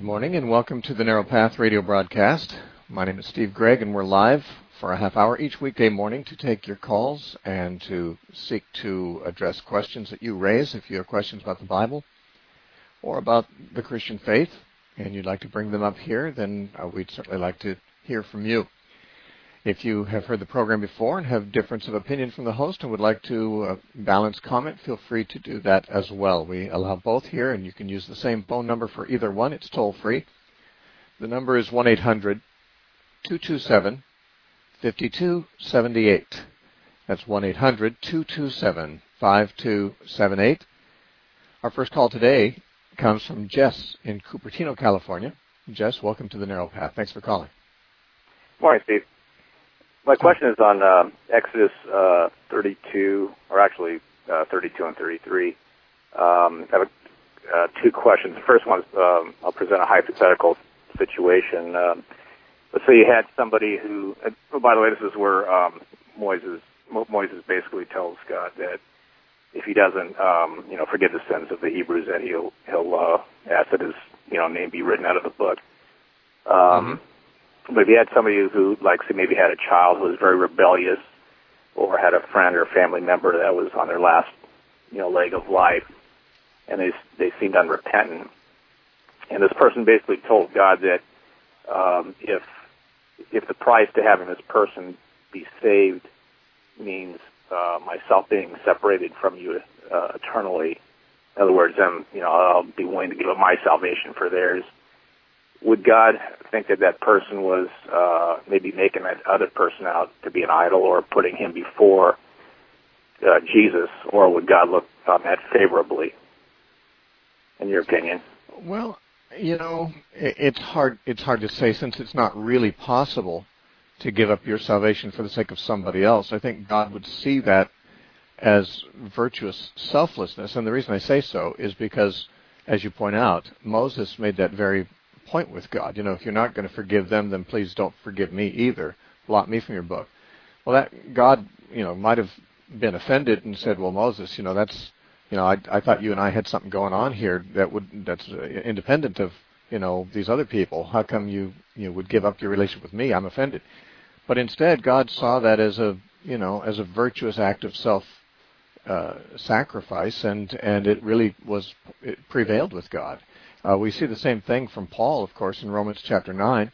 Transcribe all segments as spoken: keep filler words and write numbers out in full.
morning and welcome to the Narrow Path radio broadcast. My name is Steve Gregg and we're live for a half hour each weekday morning to take your calls and to seek to address questions that you raise. If you have questions about the Bible or about the Christian faith and you'd like to bring them up here, then uh, we'd certainly like to hear from you. If you have heard the program before and have difference of opinion from the host and would like to uh, balance comment, feel free to do that as well. We allow both here, and you can use the same phone number for either one. It's toll-free. The number is one eight hundred two two seven five two seven eight. That's one eight hundred two two seven five two seven eight. Our first call today comes from Jess in Cupertino, California. Jess, welcome to the Narrow Path. Thanks for calling. Morning, Steve. My question is on uh, Exodus uh, thirty-two, or actually uh, thirty-two and thirty-three. Um, I have a, uh, two questions. The first one is um, I'll present a hypothetical situation. Um, let's say you had somebody who, uh, oh, by the way, this is where um, Moses, Mo- Moses basically tells God that if he doesn't, um, you know, forgive the sins of the Hebrews, that he'll he'll uh, ask that his, you know, name be written out of the book. Um, mm-hmm. But if you had somebody who, like, say, maybe had a child who was very rebellious, or had a friend or family member that was on their last, you know, leg of life, and they they seemed unrepentant, and this person basically told God that um, if if the price to having this person be saved means uh, myself being separated from you uh, eternally, in other words, I'm, you know, I'll be willing to give up my salvation for theirs. Would God think that that person was uh, maybe making that other person out to be an idol or putting him before uh, Jesus, or would God look on that favorably, in your opinion? Well, you know, it's hard. It's hard to say since it's not really possible to give up your salvation for the sake of somebody else. I think God would see that as virtuous selflessness, and the reason I say so is because, as you point out, Moses made that very point with God. You know, if you're not going to forgive them, then please don't forgive me either. Blot me from your book. Well, that God, you know, might have been offended and said, well, Moses, you know, that's, you know, I, I thought you and I had something going on here that would that's independent of, you know, these other people. How come you, you know, would give up your relationship with me? I'm offended. But instead, God saw that as a, you know, as a virtuous act of self uh, sacrifice, and and it really was, it prevailed with God. Uh, we see the same thing from Paul, of course, in Romans chapter nine.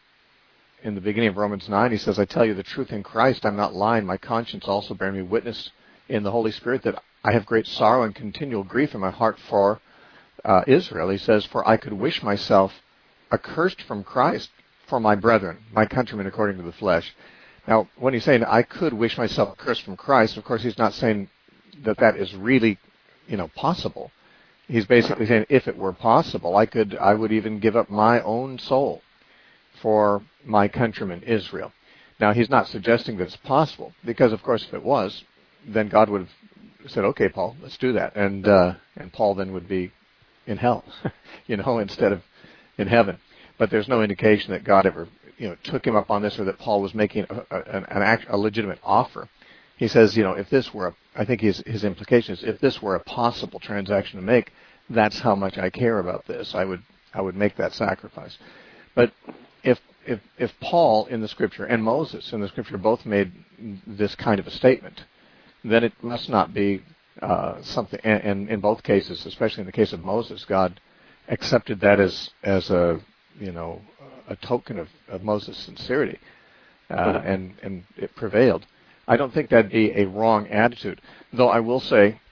In the beginning of Romans nine, he says, I tell you the truth in Christ, I'm not lying. My conscience also bears me witness in the Holy Spirit that I have great sorrow and continual grief in my heart for uh, Israel. He says, for I could wish myself accursed from Christ for my brethren, my countrymen according to the flesh. Now, when he's saying I could wish myself accursed from Christ, of course, he's not saying that that is really, you know, possible. He's basically saying, if it were possible, I could, I would even give up my own soul for my countrymen, Israel. Now, he's not suggesting that it's possible, because, of course, if it was, then God would have said, okay, Paul, let's do that. And uh, and Paul then would be in hell, you know, instead of in heaven. But there's no indication that God ever, you know, took him up on this, or that Paul was making a, a, an, an act, a legitimate offer. He says, you know, if this were, a, I think his his implication is, if this were a possible transaction to make, that's how much I care about this. I would I would make that sacrifice. But if if if Paul in the Scripture and Moses in the Scripture both made this kind of a statement, then it must not be uh, something. And, and in both cases, especially in the case of Moses, God accepted that as as a you know a token of, of Moses' sincerity, uh, and and it prevailed. I don't think that'd be a wrong attitude, though I will say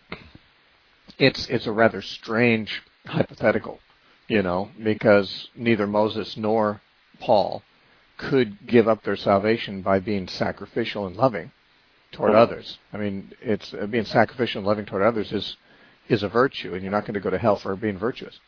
it's it's a rather strange hypothetical, you know, because neither Moses nor Paul could give up their salvation by being sacrificial and loving toward others. I mean, it's uh, being sacrificial and loving toward others is is a virtue, and you're not going to go to hell for being virtuous.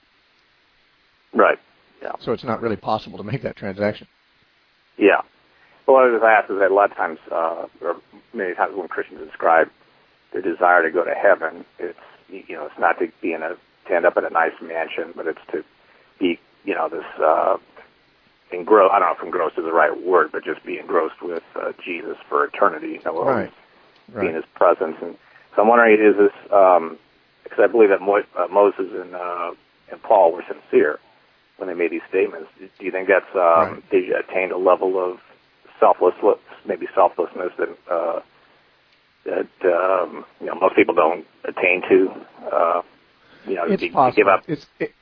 Right. Yeah. So it's not really possible to make that transaction. Yeah. Well, what I was asked is that a lot of times, uh, or many times when Christians describe their desire to go to heaven, it's, you know, it's not to be in a, to end up in a nice mansion, but it's to be, you know, this, uh, engrossed, I don't know if engrossed is the right word, but just be engrossed with uh, Jesus for eternity. You know, right. Be in his presence. And so I'm wondering, is this, um, because I believe that Mo- uh, Moses and, uh, and Paul were sincere when they made these statements. Do you think that's um, Right. they attained a level of selflessness, maybe selflessness that uh, that um, you know most people don't attain to? Uh, you know, It's to, possible. to give up. It's. It,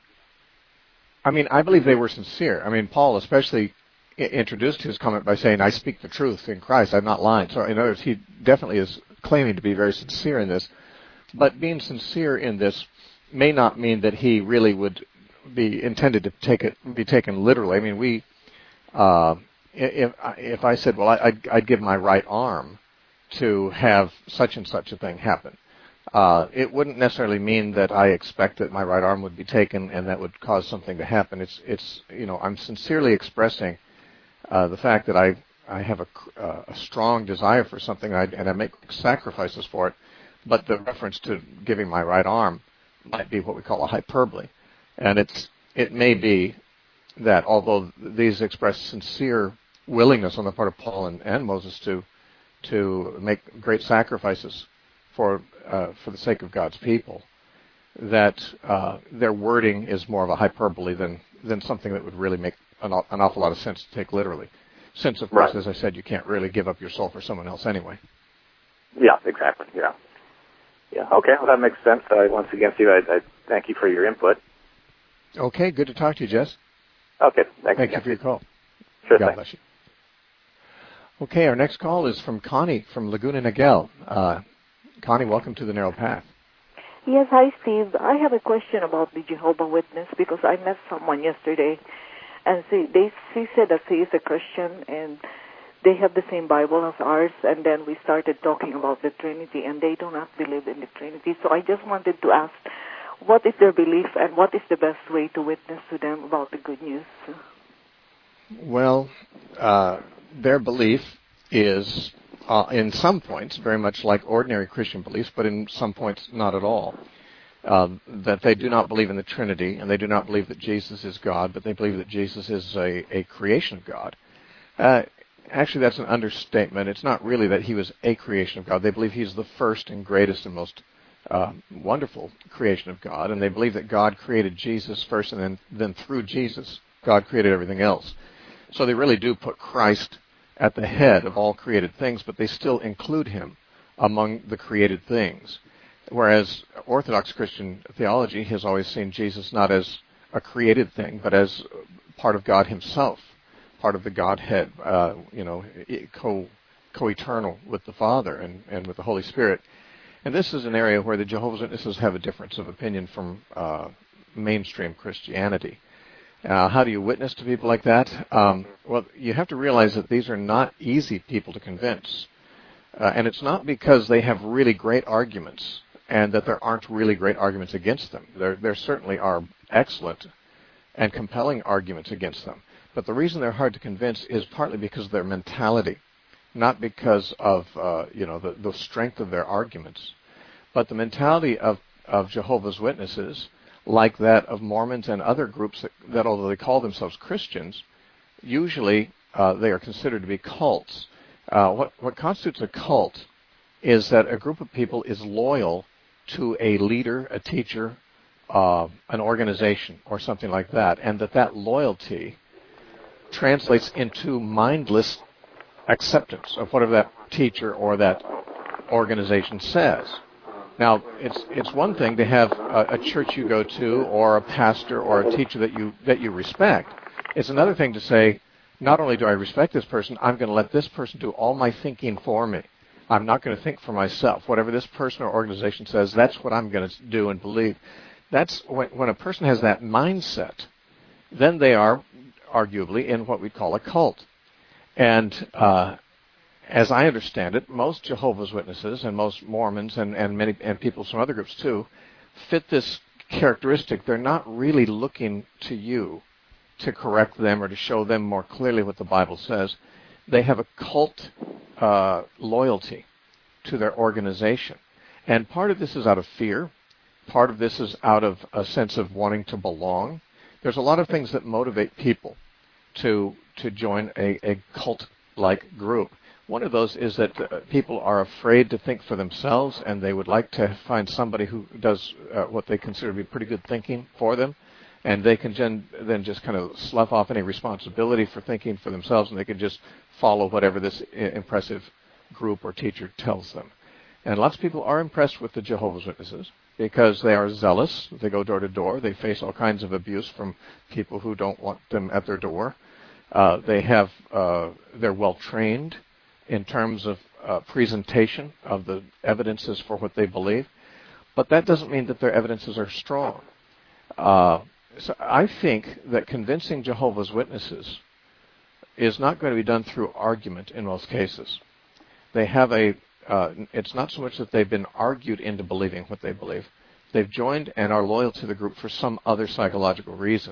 I mean, I believe they were sincere. I mean, Paul especially I- introduced his comment by saying, "I speak the truth in Christ. I'm not lying." So, in other words, he definitely is claiming to be very sincere in this. But being sincere in this may not mean that he really would be intended to take it be taken literally. I mean, we. Uh, if if I said, well, I, I'd, I'd give my right arm to have such and such a thing happen. Uh, it wouldn't necessarily mean that I expect that my right arm would be taken and that would cause something to happen. It's, it's, you know, I'm sincerely expressing uh, the fact that I, I have a, uh, a strong desire for something and I, and I make sacrifices for it. But the reference to giving my right arm might be what we call a hyperbole, and it's, it may be that although these express sincere willingness on the part of Paul and, and Moses to, to make great sacrifices for uh, for the sake of God's people, that uh, their wording is more of a hyperbole than, than something that would really make an, an awful lot of sense to take literally. Since, of course, Right. as I said, you can't really give up your soul for someone else anyway. Yeah, exactly. Yeah. Yeah. Okay. Well, that makes sense. Uh, once again, Steve, I, I thank you for your input. Okay, good to talk to you, Jess. Okay. Thanks Thank again, you for your Steve. call. Sure God thing. bless you. Okay, our next call is from Connie from Laguna Niguel. Uh, Connie, welcome to the Narrow Path. Yes, hi, Steve. I have a question about the Jehovah Witness because I met someone yesterday, and she, they, she said that she is a Christian, and they have the same Bible as ours, and then we started talking about the Trinity, and they do not believe in the Trinity. So I just wanted to ask, what is their belief, and what is the best way to witness to them about the good news? Well, uh, their belief is, uh, in some points, very much like ordinary Christian beliefs, but in some points not at all. Uh, that they do not believe in the Trinity, and they do not believe that Jesus is God, but they believe that Jesus is a, a creation of God. Uh, actually, that's an understatement. It's not really that he was a creation of God. They believe he's the first and greatest and most uh, wonderful creation of God, and they believe that God created Jesus first, and then, then through Jesus, God created everything else. So they really do put Christ at the head of all created things, but they still include him among the created things. Whereas Orthodox Christian theology has always seen Jesus not as a created thing, but as part of God himself, part of the Godhead, uh, you know, co, co-eternal with the Father and, and with the Holy Spirit. And this is an area where the Jehovah's Witnesses have a difference of opinion from uh, mainstream Christianity. Uh, how do you witness to people like that? Um, well, you have to realize that these are not easy people to convince. Uh, and it's not because they have really great arguments and that there aren't really great arguments against them. There, there certainly are excellent and compelling arguments against them. But the reason they're hard to convince is partly because of their mentality, not because of uh, you know the, the strength of their arguments, but the mentality of, of Jehovah's Witnesses, like that of Mormons and other groups that, that although they call themselves Christians, usually uh, they are considered to be cults. Uh, what, what constitutes a cult is that a group of people is loyal to a leader, a teacher, uh, an organization, or something like that, and that that loyalty translates into mindless acceptance of whatever that teacher or that organization says. Now, it's it's one thing to have a, a church you go to, or a pastor, or a teacher that you that you respect. It's another thing to say, not only do I respect this person, I'm going to let this person do all my thinking for me. I'm not going to think for myself. Whatever this person or organization says, that's what I'm going to do and believe. That's when, when a person has that mindset, then they are arguably in what we call a cult. And uh, as I understand it, most Jehovah's Witnesses and most Mormons and, and many and people from other groups too fit this characteristic. They're not really looking to you to correct them or to show them more clearly what the Bible says. They have a cult uh, loyalty to their organization. And part of this is out of fear. Part of this is out of a sense of wanting to belong. There's a lot of things that motivate people to to join a, a cult-like group. One of those is that uh, people are afraid to think for themselves, and they would like to find somebody who does uh, what they consider to be pretty good thinking for them. and they can gen- then just kind of slough off any responsibility for thinking for themselves, and they can just follow whatever this I- impressive group or teacher tells them. And lots of people are impressed with the Jehovah's Witnesses because they are zealous. They go door to door. They face all kinds of abuse from people who don't want them at their door. Uh, they have uh, they're well trained in terms of uh, presentation of the evidences for what they believe, but that doesn't mean that their evidences are strong. Uh, so I think that convincing Jehovah's Witnesses is not going to be done through argument in most cases. They have a uh, it's not so much that they've been argued into believing what they believe. They've joined and are loyal to the group for some other psychological reason.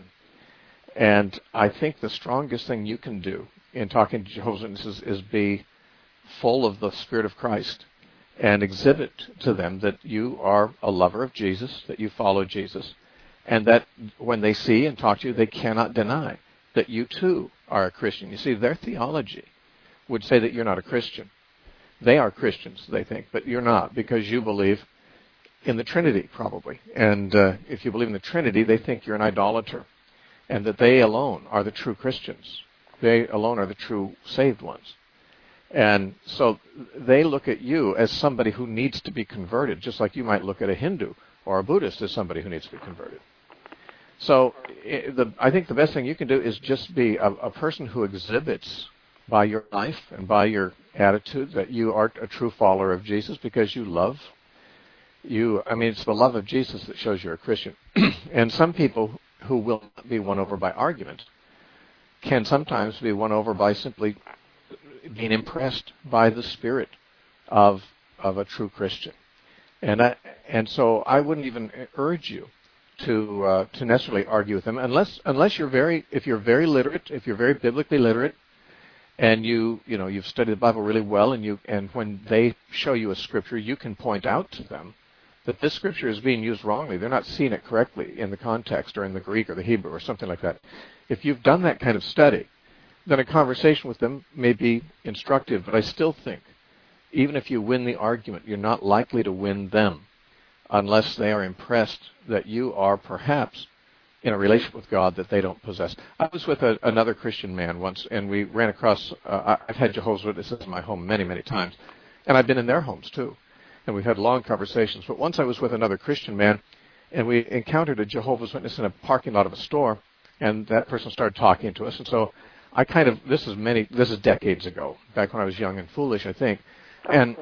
And I think the strongest thing you can do in talking to Jehovah's Witnesses is be full of the Spirit of Christ and exhibit to them that you are a lover of Jesus, that you follow Jesus, and that when they see and talk to you, they cannot deny that you too are a Christian. You see, their theology would say that you're not a Christian. They are Christians, they think, but you're not, because you believe in the Trinity, probably. And uh, if you believe in the Trinity, they think you're an idolater, and that they alone are the true Christians. They alone are the true saved ones. And so they look at you as somebody who needs to be converted, just like you might look at a Hindu or a Buddhist as somebody who needs to be converted. So the, I think the best thing you can do is just be a, a person who exhibits by your life and by your attitude that you are a true follower of Jesus, because you love. You, I mean, it's the love of Jesus that shows you're a Christian. And some people who will not be won over by argument can sometimes be won over by simply being impressed by the spirit of of a true Christian. And I, and so I wouldn't even urge you to uh, to necessarily argue with them unless unless you're very if you're very literate, if you're very biblically literate, and you you know you've studied the Bible really well, and you and when they show you a scripture, you can point out to them that this scripture is being used wrongly. They're not seeing it correctly in the context or in the Greek or the Hebrew or something like that. If you've done that kind of study, then a conversation with them may be instructive. But I still think, even if you win the argument, you're not likely to win them unless they are impressed that you are perhaps in a relationship with God that they don't possess. I was with a, another Christian man once, and we ran across, uh, I've had Jehovah's Witnesses in my home many, many times, and I've been in their homes too. And we've had long conversations. But once I was with another Christian man, and we encountered a Jehovah's Witness in a parking lot of a store, and that person started talking to us. And so I kind of, this is many, this is decades ago, back when I was young and foolish, I think. And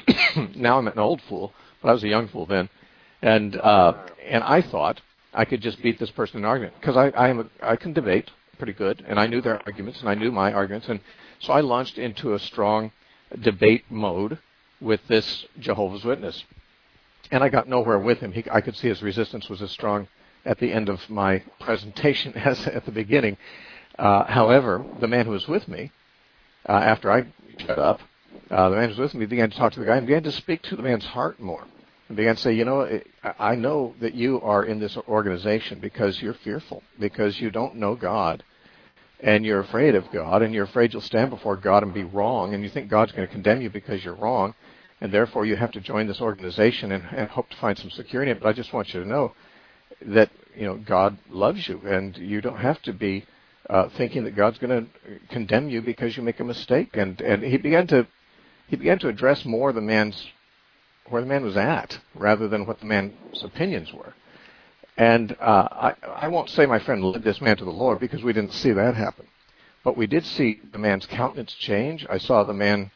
now I'm an old fool, but I was a young fool then. And uh, and I thought I could just beat this person in an argument, because I I, am a, I can debate pretty good, and I knew their arguments, and I knew my arguments. And so I launched into a strong debate mode with this Jehovah's Witness. And I got nowhere with him. He, I could see his resistance was as strong at the end of my presentation as at the beginning. Uh, however, the man who was with me, uh, after I shut up, uh, the man who was with me began to talk to the guy and began to speak to the man's heart more. And began to say, you know, I know that you are in this organization because you're fearful, because you don't know God, and you're afraid of God, and you're afraid you'll stand before God and be wrong, and you think God's going to condemn you because you're wrong, and therefore you have to join this organization and, and hope to find some security in it. But I just want you to know that, you know, God loves you, and you don't have to be uh, thinking that God's going to condemn you because you make a mistake. And and he began to he began to address more the man's where the man was at rather than what the man's opinions were. And uh, I, I won't say my friend led this man to the Lord, because we didn't see that happen. But we did see the man's countenance change. I saw the man,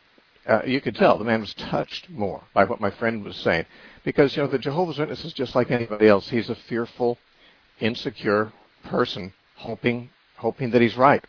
uh, you could tell the man was touched more by what my friend was saying. Because, you know, the Jehovah's Witness is just like anybody else. He's a fearful, insecure person hoping hoping that he's right.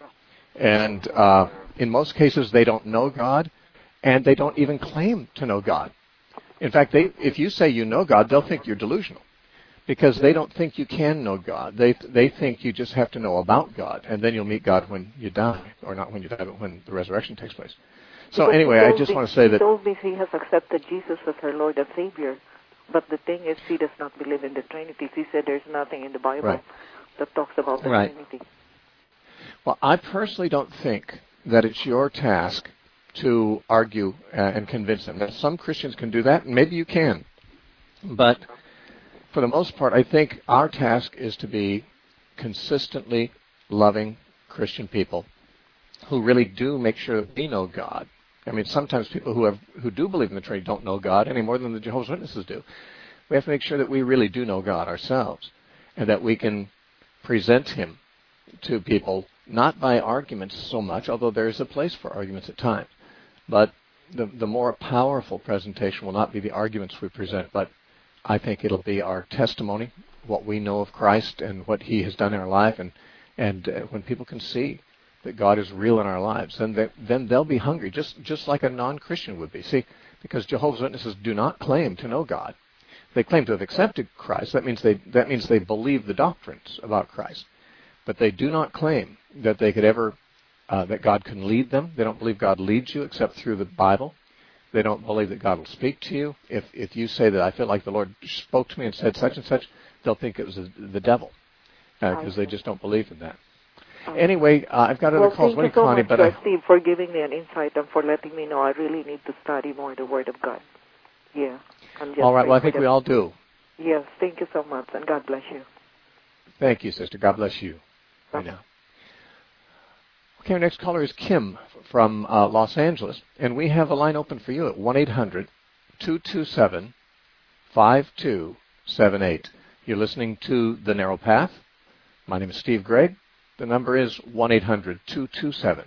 And uh, in most cases, they don't know God, and they don't even claim to know God. In fact, they, if you say you know God, they'll think you're delusional, because they don't think you can know God. They they think you just have to know about God, and then you'll meet God when you die, or not when you die, but when the resurrection takes place. So because anyway, I just me, want to say that... He told me he has accepted Jesus as her Lord and Savior, but the thing is, he does not believe in the Trinity. He said there's nothing in the Bible right. that talks about the right. Trinity. Well, I personally don't think that it's your task to argue uh, and convince them. Now, some Christians can do that, and maybe you can. But for the most part, I think our task is to be consistently loving Christian people who really do make sure that we know God. I mean, sometimes people who have who do believe in the Trinity don't know God any more than the Jehovah's Witnesses do. We have to make sure that we really do know God ourselves, and that we can present Him to people, not by arguments so much, although there is a place for arguments at times. But the, the more powerful presentation will not be the arguments we present, but I think it'll be our testimony, what we know of Christ and what He has done in our life, and and uh, when people can see that God is real in our lives, then they, then they'll be hungry, just just like a non-Christian would be. See, because Jehovah's Witnesses do not claim to know God. They claim to have accepted Christ. That means they that means they believe the doctrines about Christ, but they do not claim that they could ever uh, that God can lead them. They don't believe God leads you except through the Bible. They don't believe that God will speak to you. If if you say that I feel like the Lord spoke to me and said such and such, they'll think it was the, the devil, because uh, they just don't believe in that. Anyway, uh, I've got other well, calls. Thank you so Connie, much, but uh, I, Steve, for giving me an insight and for letting me know I really need to study more the Word of God. Yeah. I'm just all right. Well, I think that. we all do. Yes. Thank you so much, and God bless you. Thank you, sister. God bless you. Right now. Okay, our next caller is Kim from uh, Los Angeles, and we have a line open for you at one eight hundred two two seven five two seven eight. You're listening to The Narrow Path. My name is Steve Gregg. The number is one eight hundred two two seven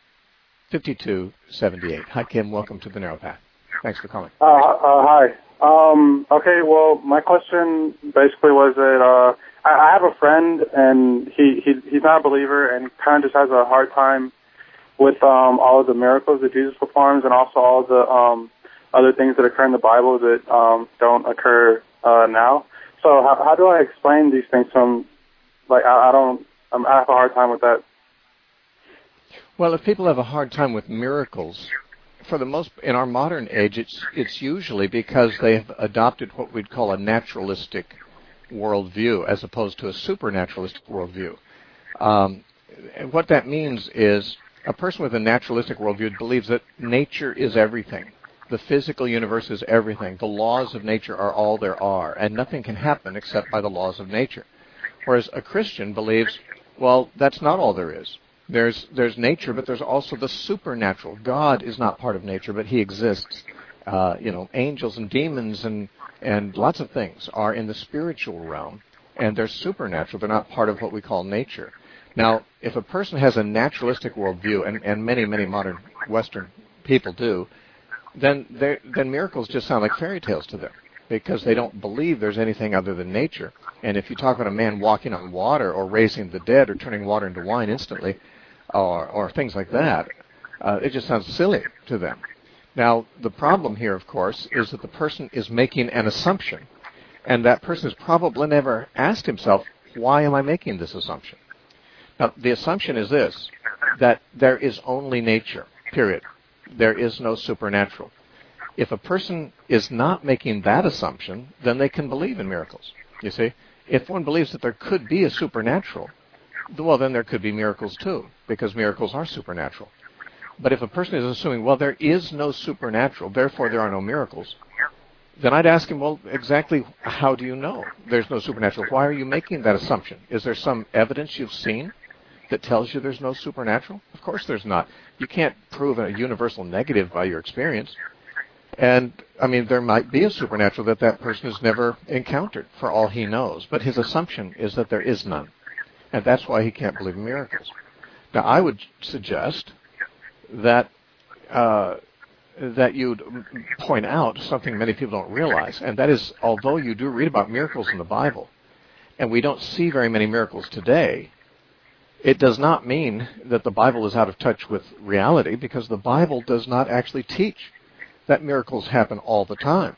five two seven eight. Hi, Kim. Welcome to The Narrow Path. Thanks for calling. Uh, uh, hi. Um, okay, well, my question basically was that uh, I, I have a friend, and he, he he's not a believer, and kind of just has a hard time with um, all of the miracles that Jesus performs, and also all the um, other things that occur in the Bible that um, don't occur uh, now. So how, how do I explain these things to him? Like, I, I don't, I'm, I have a hard time with that. Well, if people have a hard time with miracles, for the most, in our modern age, it's it's usually because they've adopted what we'd call a naturalistic worldview as opposed to a supernaturalistic worldview. Um, and what that means is a person with a naturalistic worldview believes that nature is everything. The physical universe is everything. The laws of nature are all there are, and nothing can happen except by the laws of nature. Whereas a Christian believes, well, that's not all there is. There's there's nature, but there's also the supernatural. God is not part of nature, but He exists. Uh, you know, angels and demons and and lots of things are in the spiritual realm, and they're supernatural. They're not part of what we call nature. Now, if a person has a naturalistic worldview, and, and many, many modern Western people do, then then miracles just sound like fairy tales to them, because they don't believe there's anything other than nature. And if you talk about a man walking on water or raising the dead or turning water into wine instantly, or, or things like that, uh, it just sounds silly to them. Now, the problem here, of course, is that the person is making an assumption, and that person has probably never asked himself, why am I making this assumption? Now, the assumption is this, that there is only nature, period. There is no supernatural. If a person is not making that assumption, then they can believe in miracles, you see. If one believes that there could be a supernatural, well, then there could be miracles too, because miracles are supernatural. But if a person is assuming, well, there is no supernatural, therefore there are no miracles, then I'd ask him, well, exactly how do you know there's no supernatural? Why are you making that assumption? Is there some evidence you've seen that tells you there's no supernatural? Of course there's not. You can't prove a universal negative by your experience. And, I mean, there might be a supernatural that that person has never encountered, for all he knows. But his assumption is that there is none. And that's why he can't believe in miracles. Now, I would suggest that uh, that you'd point out something many people don't realize, and that is, although you do read about miracles in the Bible, and we don't see very many miracles today, it does not mean that the Bible is out of touch with reality, because the Bible does not actually teach that miracles happen all the time.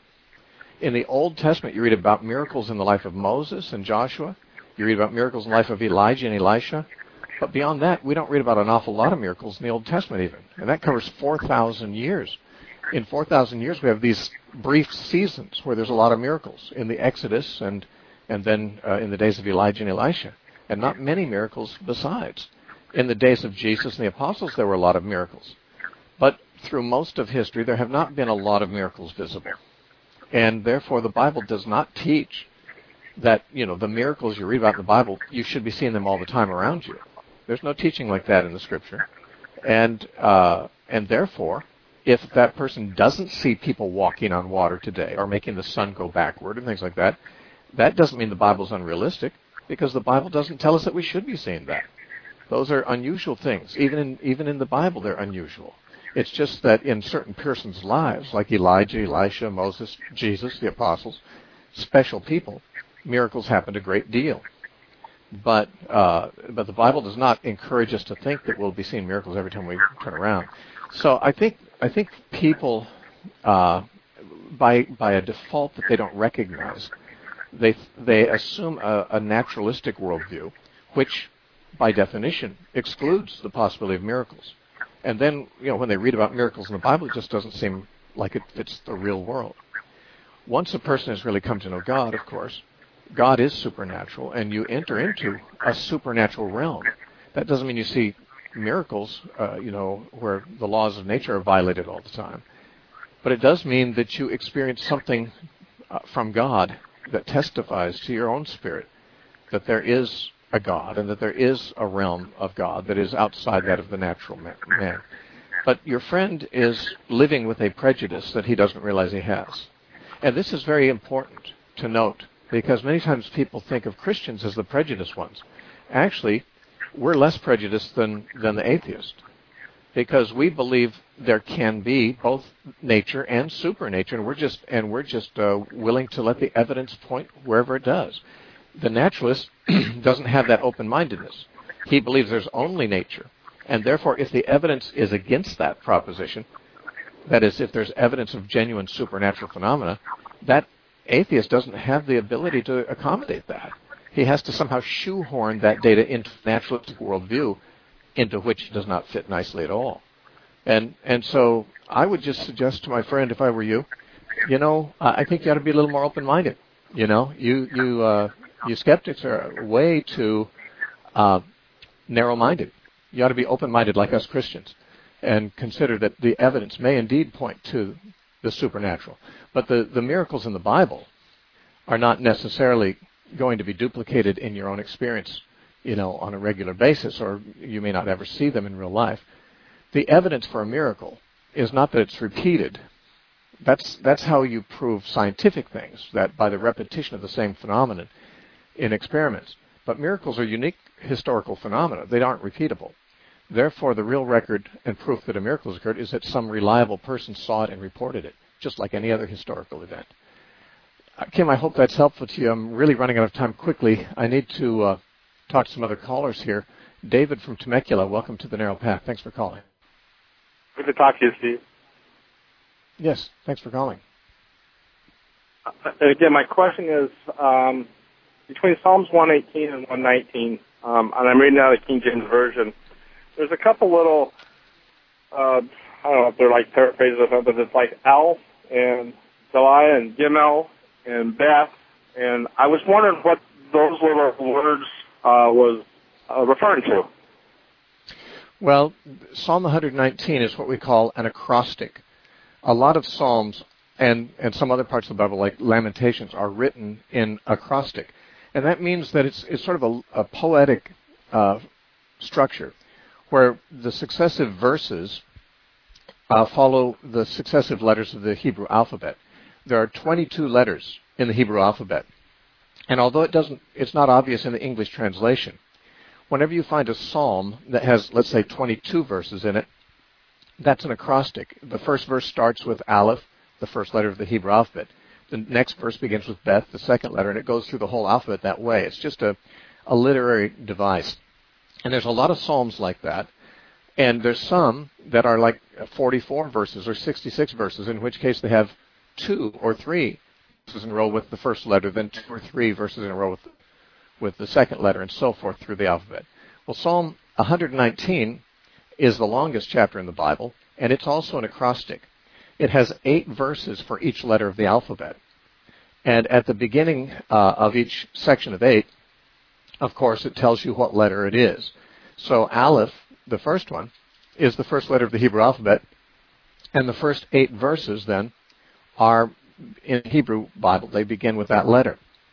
In the Old Testament, you read about miracles in the life of Moses and Joshua. You read about miracles in the life of Elijah and Elisha. But beyond that, we don't read about an awful lot of miracles in the Old Testament even. And that covers four thousand years. In four thousand years, we have these brief seasons where there's a lot of miracles in the Exodus and, and then uh, in the days of Elijah and Elisha. And not many miracles besides. In the days of Jesus and the apostles, there were a lot of miracles. But through most of history, there have not been a lot of miracles visible. And therefore, the Bible does not teach that, you know, the miracles you read about in the Bible, you should be seeing them all the time around you. There's no teaching like that in the Scripture. And uh, and therefore, if that person doesn't see people walking on water today or making the sun go backward and things like that, that doesn't mean the Bible's unrealistic, because the Bible doesn't tell us that we should be seeing that. Those are unusual things. Even in even in the Bible, they're unusual. It's just that in certain persons' lives, like Elijah, Elisha, Moses, Jesus, the apostles, special people, miracles happened a great deal. But uh, but the Bible does not encourage us to think that we'll be seeing miracles every time we turn around. So I think I think people, uh, by by a default that they don't recognize, they they assume a, a naturalistic worldview, which by definition excludes the possibility of miracles. And then, you know, when they read about miracles in the Bible, it just doesn't seem like it fits the real world. Once a person has really come to know God, of course, God is supernatural, and you enter into a supernatural realm. That doesn't mean you see miracles, uh, you know, where the laws of nature are violated all the time. But it does mean that you experience something uh, from God that testifies to your own spirit that there is a God and that there is a realm of God that is outside that of the natural man. But your friend is living with a prejudice that he doesn't realize he has. And this is very important to note, because many times people think of Christians as the prejudiced ones. Actually, we're less prejudiced than, than the atheist, because we believe there can be both nature and supernature, and we're just and we're just uh, willing to let the evidence point wherever it does. The naturalist doesn't have that open-mindedness. He believes there's only nature, and therefore, if the evidence is against that proposition, that is, if there's evidence of genuine supernatural phenomena, that atheist doesn't have the ability to accommodate that. He has to somehow shoehorn that data into naturalistic worldview, into which it does not fit nicely at all. And and so I would just suggest to my friend, if I were you, you know, I think you ought to be a little more open-minded. You know, you you uh, you skeptics are way too uh, narrow-minded. You ought to be open-minded like us Christians, and consider that the evidence may indeed point to the supernatural. But the, the miracles in the Bible are not necessarily going to be duplicated in your own experience, you know, on a regular basis, or you may not ever see them in real life. The evidence for a miracle is not that it's repeated. That's that's how you prove scientific things, that by the repetition of the same phenomenon in experiments. But miracles are unique historical phenomena. They aren't repeatable. Therefore, the real record and proof that a miracle has occurred is that some reliable person saw it and reported it, just like any other historical event. Uh, Kim, I hope that's helpful to you. I'm really running out of time quickly. I need to uh, talk to some other callers here. David from Temecula, welcome to the Narrow Path. Thanks for calling. Good to talk to you, Steve. Yes, thanks for calling. Uh, again, my question is, um, between Psalms one eighteen and one nineteen, um, and I'm reading out the King James Version, there's a couple little, uh, I don't know if they're like paraphrases or something, but it's like Al and Zaliah and Gimel and Beth, and I was wondering what those little words uh, was uh, referring to. Well, Psalm one nineteen is what we call an acrostic. A lot of Psalms and, and some other parts of the Bible, like Lamentations, are written in acrostic. And that means that it's, it's sort of a, a poetic uh, structure, where the successive verses uh, follow the successive letters of the Hebrew alphabet. There are twenty-two letters in the Hebrew alphabet. And although it doesn't, it's not obvious in the English translation, whenever you find a psalm that has, let's say, twenty-two verses in it, that's an acrostic. The first verse starts with Aleph, the first letter of the Hebrew alphabet. The next verse begins with Beth, the second letter, and it goes through the whole alphabet that way. It's just a, a literary device. And there's a lot of psalms like that. And there's some that are like forty-four verses or sixty-six verses, in which case they have two or three verses in a row with the first letter, then two or three verses in a row with, with the second letter, and so forth through the alphabet. Well, Psalm one nineteen is the longest chapter in the Bible, and it's also an acrostic. It has eight verses for each letter of the alphabet. And at the beginning uh, of each section of eight, of course, it tells you what letter it is. So Aleph, the first one, is the first letter of the Hebrew alphabet, and the first eight verses then are, in Hebrew Bible, they begin with that letter.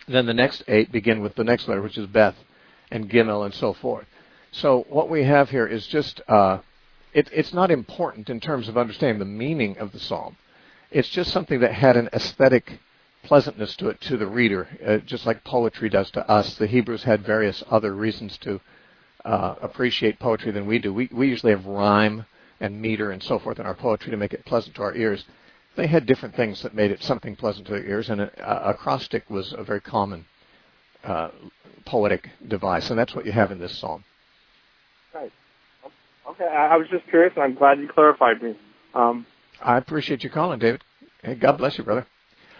Then the next eight begin with the next letter, which is Beth and Gimel and so forth. So what we have here is just, uh, it, it's not important in terms of understanding the meaning of the psalm. It's just something that had an aesthetic pleasantness to it to the reader, uh, just like poetry does to us. The Hebrews had various other reasons to uh, appreciate poetry than we do. We, we usually have rhyme and meter and so forth in our poetry to make it pleasant to our ears. They had different things that made it something pleasant to their ears, and a, a acrostic was a very common uh, poetic device, and that's what you have in this psalm. Right. Okay, I, I was just curious, and I'm glad you clarified me. Um, I appreciate you calling, David. Hey, God bless you, brother.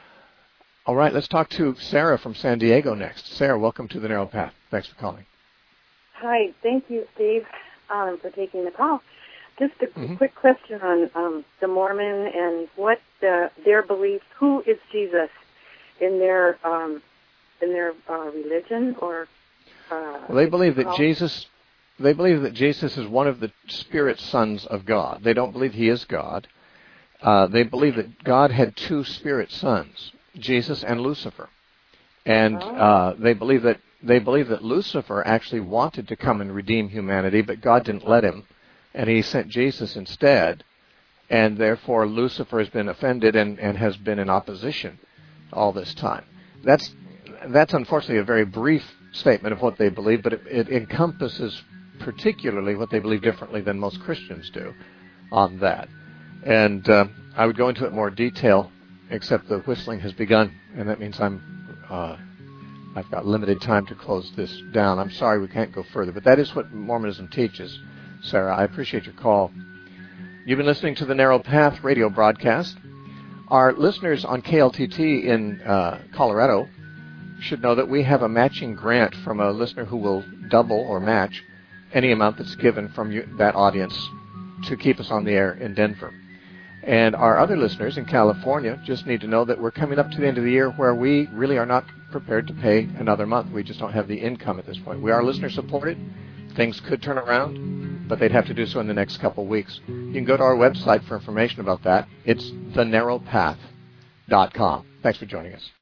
All right, let's talk to Sarah from San Diego next. Sarah, welcome to The Narrow Path. Thanks for calling. Hi, thank you, Steve, um, for taking the call. Just a Mm-hmm. quick question on um, the Mormon and what uh, their beliefs. Who is Jesus in their um, in their uh, religion? Or uh, well, they believe that call? Jesus. They believe that Jesus is one of the spirit sons of God. They don't believe he is God. Uh, they believe that God had two spirit sons, Jesus and Lucifer, and Oh. uh, they believe that they believe that Lucifer actually wanted to come and redeem humanity, but God didn't let him. And he sent Jesus instead, and therefore Lucifer has been offended and, and has been in opposition all this time. That's that's unfortunately a very brief statement of what they believe, but it, it encompasses particularly what they believe differently than most Christians do on that. And uh, I would go into it more detail, except the whistling has begun, and that means I'm uh, I've got limited time to close this down. I'm sorry we can't go further, but that is what Mormonism teaches. Sarah, I appreciate your call. You've been listening to the Narrow Path radio broadcast. Our listeners on K L T T in uh, Colorado should know that we have a matching grant from a listener who will double or match any amount that's given from you, that audience to keep us on the air in Denver. And our other listeners in California just need to know that we're coming up to the end of the year where we really are not prepared to pay another month. We just don't have the income at this point. We are listener supported. Things could turn around, but they'd have to do so in the next couple of weeks. You can go to our website for information about that. It's the narrow path dot com. Thanks for joining us.